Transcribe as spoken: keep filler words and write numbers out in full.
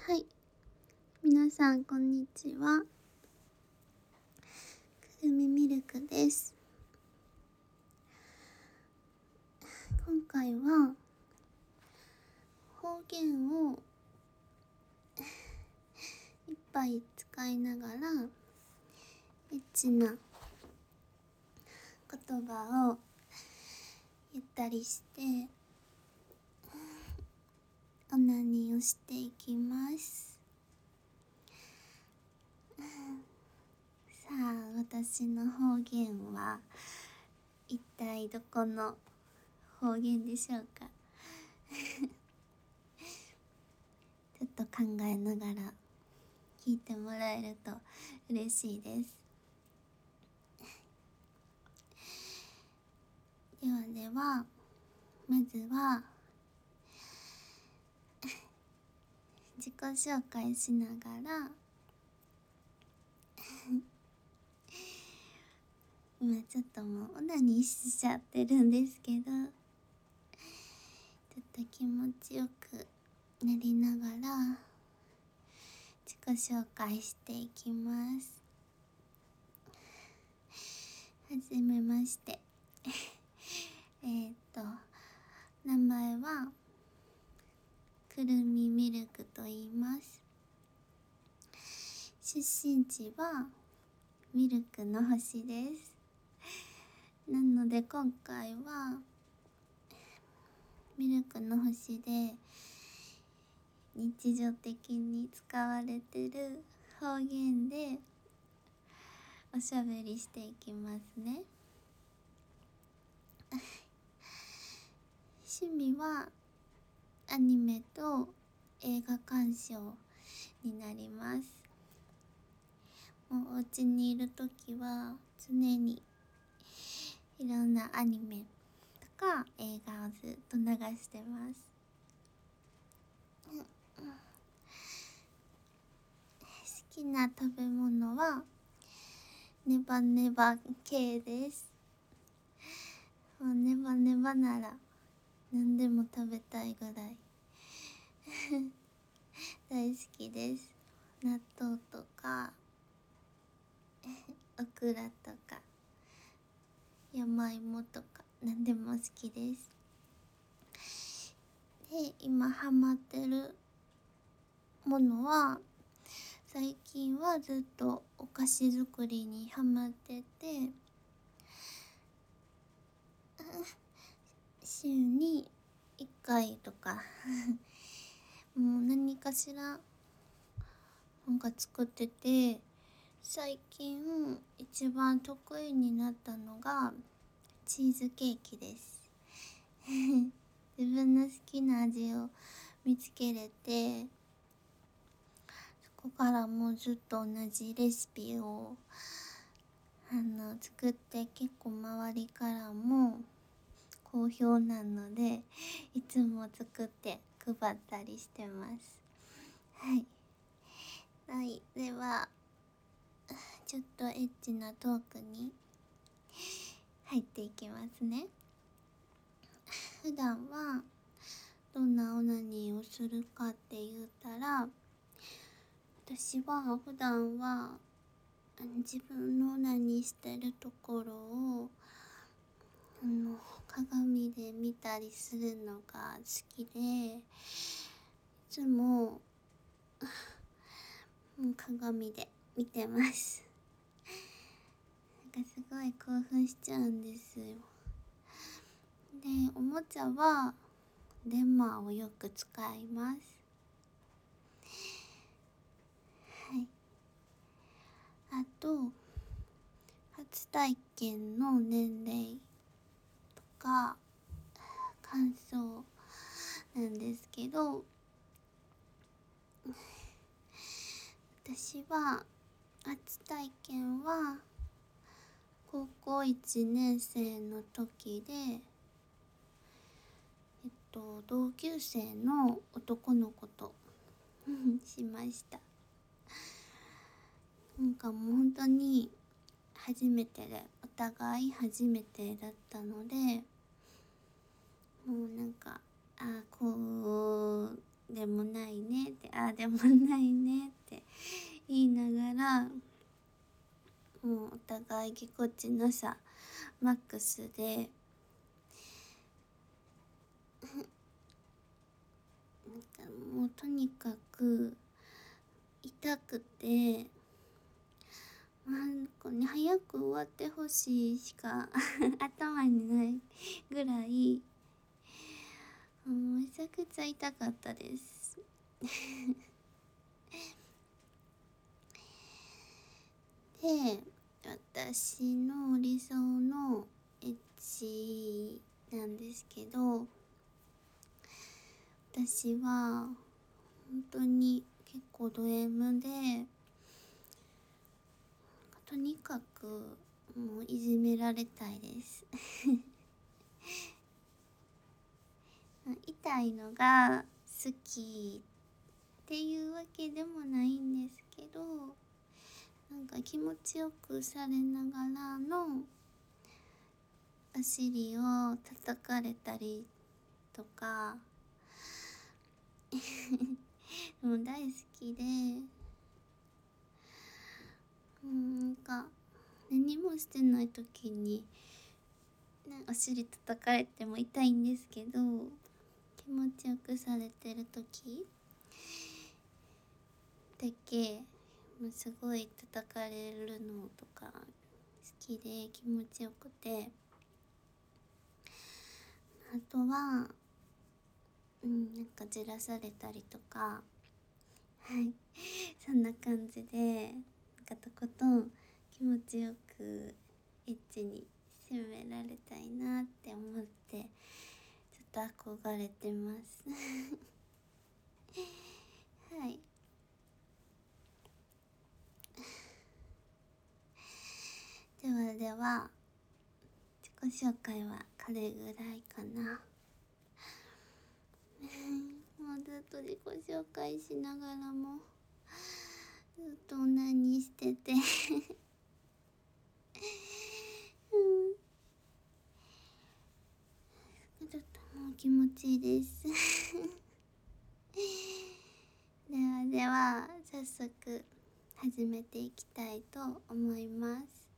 はい、皆さんこんにちは。くるみミルクです。今回は方言をいっぱい使いながらエッチな言葉を言ったりしてオナニーをしていきます。さあ、私の方言は一体どこの方言でしょうか。ちょっと考えながら聞いてもらえると嬉しいです。ではでは、まずは自己紹介しながら今ちょっともうオナニーしちゃってるんですけど、ちょっと気持ちよくなりながら自己紹介していきます。はじめましてえっと名前はくるみミルクと言います。出身地はミルクの星です。なので今回はミルクの星で日常的に使われてる方言でおしゃべりしていきますね。趣味はアニメと映画鑑賞になります。もうお家にいるときは常にいろんなアニメとか映画をずっと流してます。好きな食べ物はネバネバ系です。もうネバネバなら何でも食べたいぐらい大好きです。納豆とかオクラとか山芋とか何でも好きです。で、今ハマってるものは、最近はずっとお菓子作りにハマってて週にいっかいとかもう何かしらなんか作ってて、最近一番得意になったのがチーズケーキです自分の好きな味を見つけれて、そこからもうずっと同じレシピをあの作って、結構周りからも好評なのでいつも作って配ったりしてます。はい、はい、ではちょっとエッチなトークに入っていきますね。普段はどんなオナニーをするかって言ったら、私は普段は自分のオナニーしてるところをあの鏡で見たりするのが好きで、いつも鏡で見てますなんかすごい興奮しちゃうんですよ。で、おもちゃはレンマをよく使います。はい。あと、初体験の年齢とか感想なんですけど、私は初体験は高校いちねん生の時で、えっと同級生の男の子としました。なんかもう本当に初めてで、お互い初めてだったので、もうなんかあこうでもないねってああでもないねって言いながら、もうお互いぎこちなさマックスで、なんかもうとにかく痛くて、なんかね早く終わってほしいしか頭にないぐらい、もうめちゃくちゃ痛かったですで、私の理想のエッチなんですけど、私は本当に結構ド M で、とにかくもういじめられたいです痛いのが好きっていうわけでもないんですけど、なんか気持ちよくされながらのお尻を叩かれたりとかもう大好きで、なんか何もしてない時に、ね、お尻叩かれても痛いんですけど、気持ちよくされてる時だけもうすごい叩かれるのとか好きで気持ちよくて、あとはうんなんかじらされたりとか、はいそんな感じで、なんかとことん気持ちよくエッチに攻められたいなって思って、ちょっと憧れてますはい。ではでは、自己紹介はこれぐらいかなもうずっと自己紹介しながらもずっと何しててうんちょっともう気持ちいいですではでは早速始めていきたいと思います。